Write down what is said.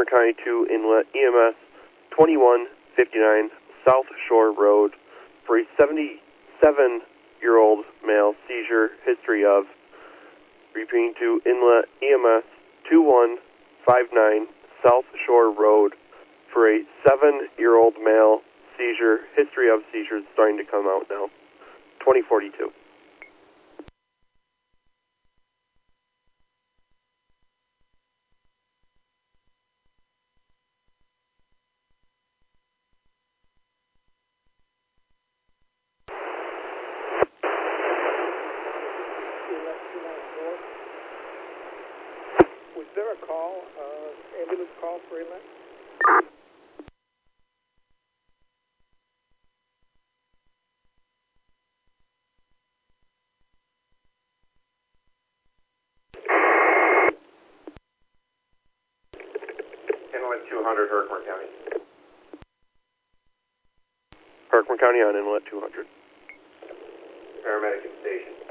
Herkimer County 2 Inlet EMS 2159 South Shore Road for a 77-year-old male seizure history of. Repeating to Inlet EMS 2159 South Shore Road for a 7-year-old male seizure history of seizures starting to come out now. 2042. Was there a call, ambulance call for Inlet? Inlet 200, Herkimer County. Herkimer County on Inlet 200. Paramedic at station.